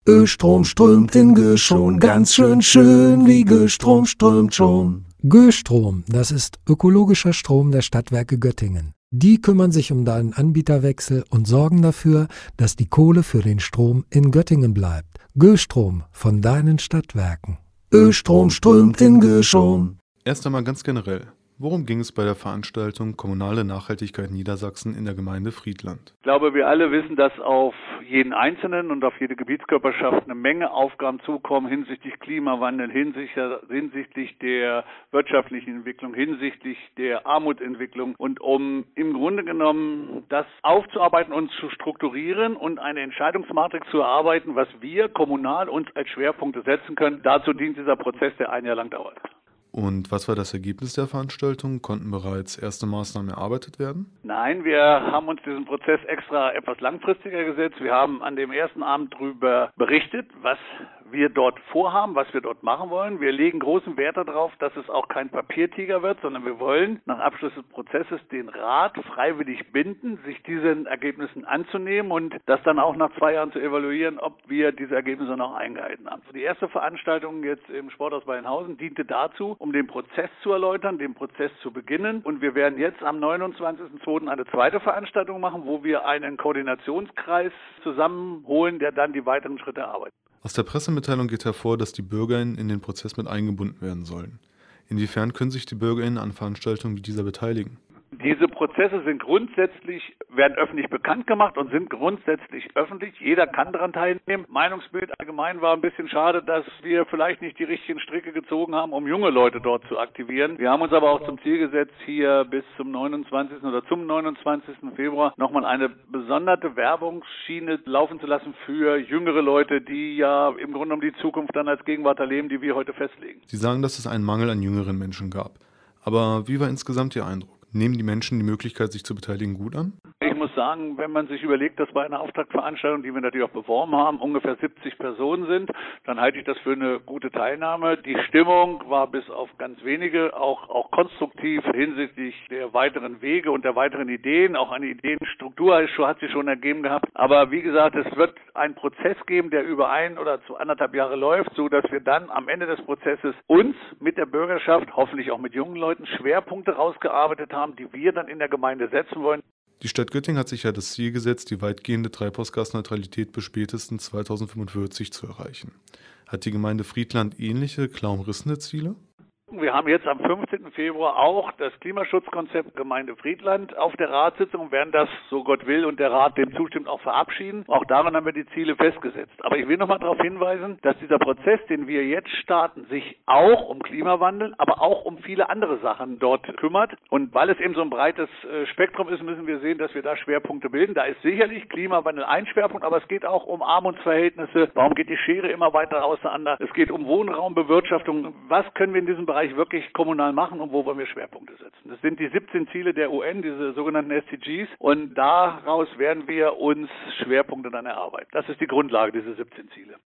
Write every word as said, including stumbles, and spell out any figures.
Östrom strömt in Göschon, ganz schön schön, wie Göstrom strömt schon. Göstrom, das ist ökologischer Strom der Stadtwerke Göttingen. Die kümmern sich um deinen Anbieterwechsel und sorgen dafür, dass die Kohle für den Strom in Göttingen bleibt. Göstrom von deinen Stadtwerken. Östrom strömt in Göschon. Erst einmal ganz generell. Worum ging es bei der Veranstaltung Kommunale Nachhaltigkeit Niedersachsen in der Gemeinde Friedland? Ich glaube, wir alle wissen, dass auf jeden Einzelnen und auf jede Gebietskörperschaft eine Menge Aufgaben zukommen hinsichtlich Klimawandel, hinsichtlich, hinsichtlich der wirtschaftlichen Entwicklung, hinsichtlich der Armutsentwicklung. Und um im Grunde genommen das aufzuarbeiten und zu strukturieren und eine Entscheidungsmatrix zu erarbeiten, was wir kommunal uns als Schwerpunkte setzen können, dazu dient dieser Prozess, der ein Jahr lang dauert. Und was war das Ergebnis der Veranstaltung? Konnten bereits erste Maßnahmen erarbeitet werden? Nein, wir haben uns diesen Prozess extra etwas langfristiger gesetzt. Wir haben an dem ersten Abend darüber berichtet, was wir dort vorhaben, was wir dort machen wollen. Wir legen großen Wert darauf, dass es auch kein Papiertiger wird, sondern wir wollen nach Abschluss des Prozesses den Rat freiwillig binden, sich diesen Ergebnissen anzunehmen und das dann auch nach zwei Jahren zu evaluieren, ob wir diese Ergebnisse noch eingehalten haben. Die erste Veranstaltung jetzt im Sporthaus Weihenhausen diente dazu, um den Prozess zu erläutern, den Prozess zu beginnen. Und wir werden jetzt am neunundzwanzigsten zweiten eine zweite Veranstaltung machen, wo wir einen Koordinationskreis zusammenholen, der dann die weiteren Schritte erarbeitet. Aus der Pressemitteilung geht hervor, dass die BürgerInnen in den Prozess mit eingebunden werden sollen. Inwiefern können sich die BürgerInnen an Veranstaltungen wie dieser beteiligen? Diese Prozesse sind grundsätzlich, werden öffentlich bekannt gemacht und sind grundsätzlich öffentlich. Jeder kann daran teilnehmen. Meinungsbild allgemein war ein bisschen schade, dass wir vielleicht nicht die richtigen Stricke gezogen haben, um junge Leute dort zu aktivieren. Wir haben uns aber auch zum Ziel gesetzt, hier bis zum neunundzwanzigsten oder zum neunundzwanzigsten Februar nochmal eine besondere Werbungsschiene laufen zu lassen für jüngere Leute, die ja im Grunde um die Zukunft dann als Gegenwart erleben, die wir heute festlegen. Sie sagen, dass es einen Mangel an jüngeren Menschen gab. Aber wie war insgesamt Ihr Eindruck? Nehmen die Menschen die Möglichkeit, sich zu beteiligen, gut an? Ich muss sagen, wenn man sich überlegt, dass bei einer Auftaktveranstaltung, die wir natürlich auch beworben haben, ungefähr siebzig Personen sind, dann halte ich das für eine gute Teilnahme. Die Stimmung war bis auf ganz wenige auch, auch konstruktiv hinsichtlich der weiteren Wege und der weiteren Ideen. Auch eine Ideenstruktur hat sich schon ergeben gehabt. Aber wie gesagt, es wird einen Prozess geben, der über ein oder zu anderthalb Jahre läuft, so dass wir dann am Ende des Prozesses uns mit der Bürgerschaft, hoffentlich auch mit jungen Leuten, Schwerpunkte rausgearbeitet haben, die wir dann in der Gemeinde setzen wollen. Die Stadt Göttingen hat sich ja das Ziel gesetzt, die weitgehende Treibhausgasneutralität bis spätestens zweitausendfünfundvierzig zu erreichen. Hat die Gemeinde Friedland ähnliche, klar umrissene Ziele? Wir haben jetzt am fünfzehnten Februar auch das Klimaschutzkonzept Gemeinde Friedland auf der Ratssitzung und werden das, so Gott will und der Rat dem zustimmt, auch verabschieden. Auch daran haben wir die Ziele festgesetzt. Aber ich will nochmal darauf hinweisen, dass dieser Prozess, den wir jetzt starten, sich auch um Klimawandel, aber auch um viele andere Sachen dort kümmert. Und weil es eben so ein breites Spektrum ist, müssen wir sehen, dass wir da Schwerpunkte bilden. Da ist sicherlich Klimawandel ein Schwerpunkt, aber es geht auch um Armutsverhältnisse. Warum geht die Schere immer weiter auseinander? Es geht um Wohnraumbewirtschaftung. Was können wir in diesem Bereich wirklich kommunal machen und wo wollen wir Schwerpunkte setzen. Das sind die siebzehn Ziele der U N, diese sogenannten S D Gs, und daraus werden wir uns Schwerpunkte dann erarbeiten. Das ist die Grundlage, diese siebzehn Ziele.